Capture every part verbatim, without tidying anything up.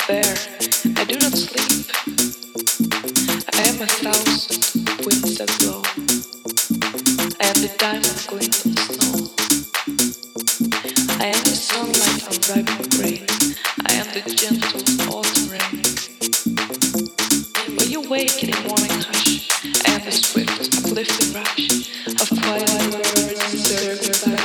there. I do not sleep. I am a thousand winds that blow. I am the diamond glint on snow. I am the sunlight on ripening grain. I am the gentle autumn rain. When you wake in the morning hush, I am the swift, uplifting rush of quiet birds served by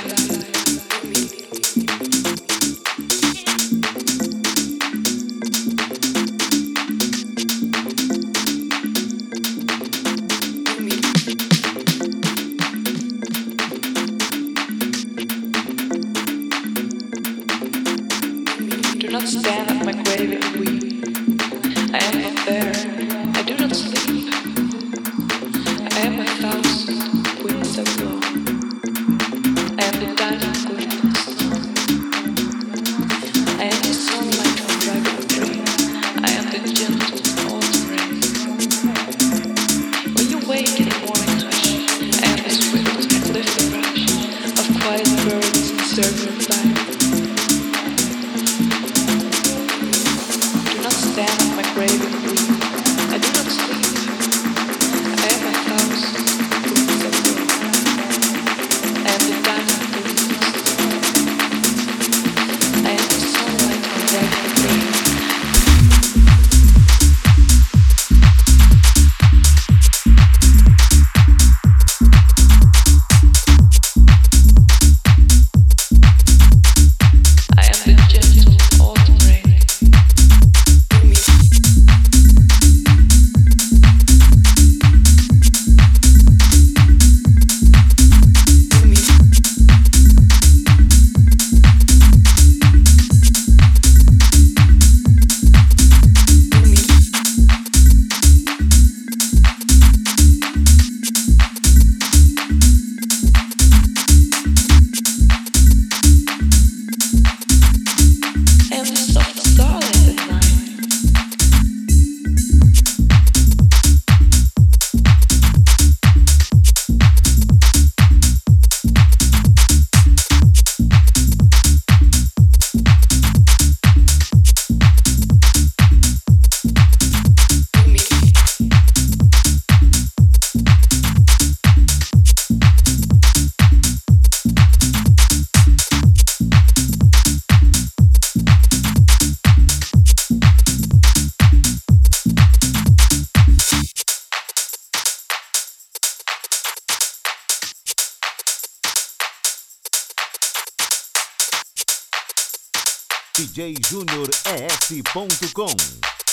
do not stand at my grave and weep. I am not there. I do not sleep. I am a thousand winds that blow. I am the diamond glint on snow. I am the sunlight on ripening grain. I am the gentle autumn rain. When you wake in the morning hush, I am the swift, uplifting rush of quiet birds in circling light. Stand at my grave and weep. I do not sleep. I am a thousand winds that blow. I am the diamond glint on snow. I am the sunlight on ripening grain. I am the gentle autumn rain. D J Júnior E S ponto com